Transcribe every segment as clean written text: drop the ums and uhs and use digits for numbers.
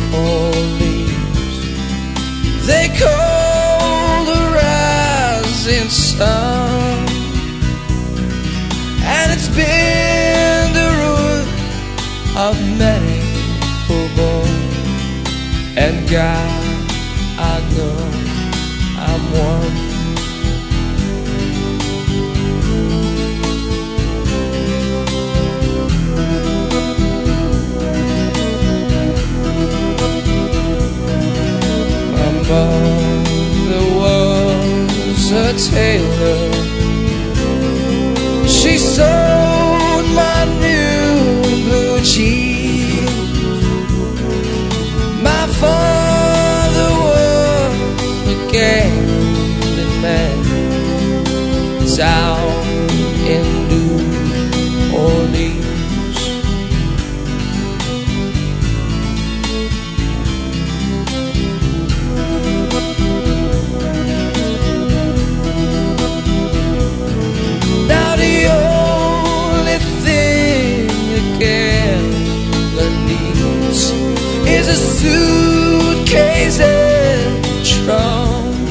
Orleans. They call the rising sun, and it's been the root of many who born. And God, I know I'm one. My mother was a tailor. She sewed my new blue jeans. My father was a gambling man down in New Orleans. Now the only thing a gambler needs is a suitcase and trunk,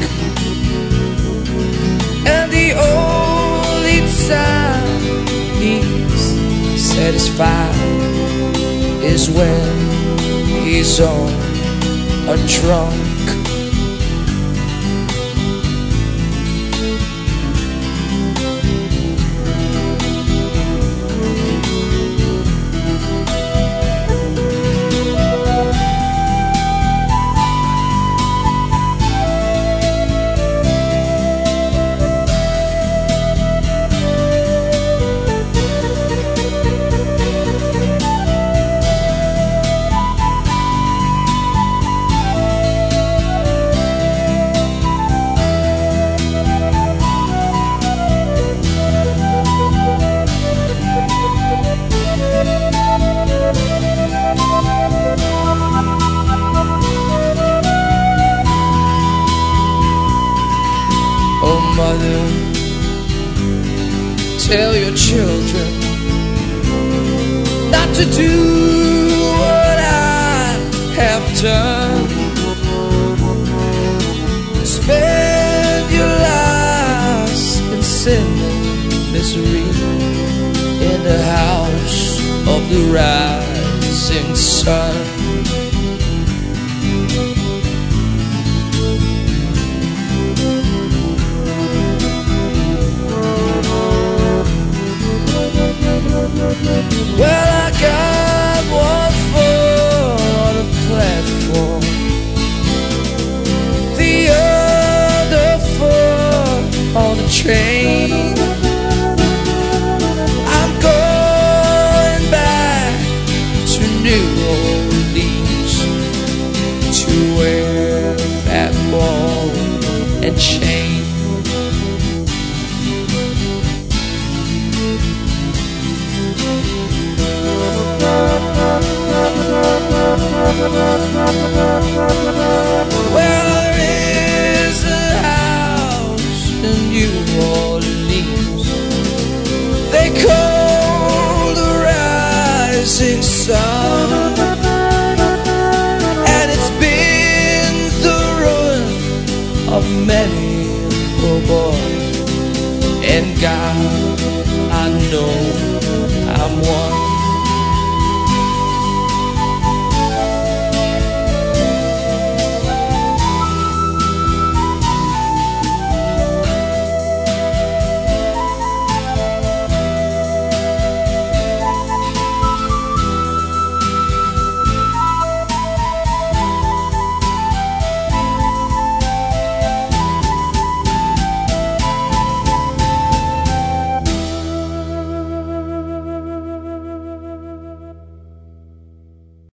and the only time he's satisfied is when he's on a drunk. Oh, mother, tell your children not to do what I have done. Spend your lives in sin and misery in the house of the rising sun. Well, I got one foot on a platform, the other foot on a train. I'm going back to New Orleans to wear that ball and chain.